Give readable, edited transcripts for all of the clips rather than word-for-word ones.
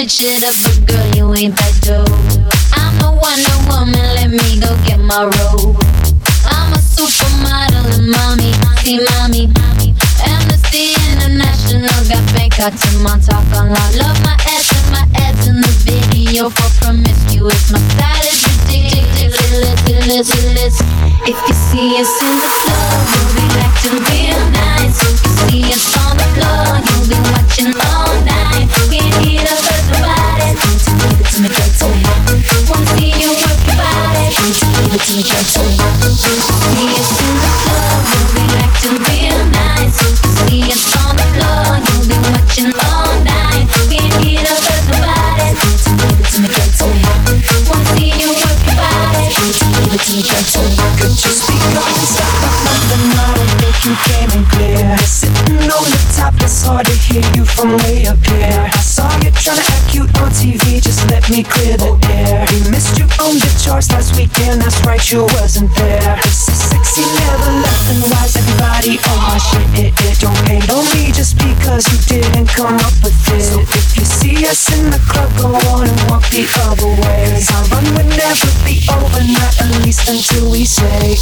switch it up, but girl, you ain't that dope. I'm a Wonder Woman, let me go get my robe. I'm a supermodel and mommy, see mommy. Amnesty International got Bangkok to Montauk on lock. Love my ass and my ads in the video for promiscuous. My style is ridiculous. If you see us in the club, we'll be acting real nice. If you see us on the floor, you'll be watching all night. Can't hear the first body. Give it to me, girl, to me. Wanna see you work your body. Give it to me, girl, to me. See us in the club, we'll be acting real nice. If you see us on the floor, you'll be watching all night. Can't hear the first body. Give it to me, girl, to me. Wanna see you work your body. Give it to me, girl, to me. Could you speak up and stop my nothing? I don't think you came in clear. Sitting on the top, it's hard to hear you from way up here. I saw you tryna act cute on TV, just let me clear the air. We missed you on the charts last weekend, that's right, you wasn't there. This is sexy, never left, and why's everybody on my shit? Don't hate on me just because you didn't come up with it. So if you see us in the club, go on and walk the other way. 'Cause our run will never be over, not at least until we say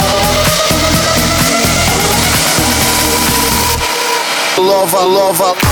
Love,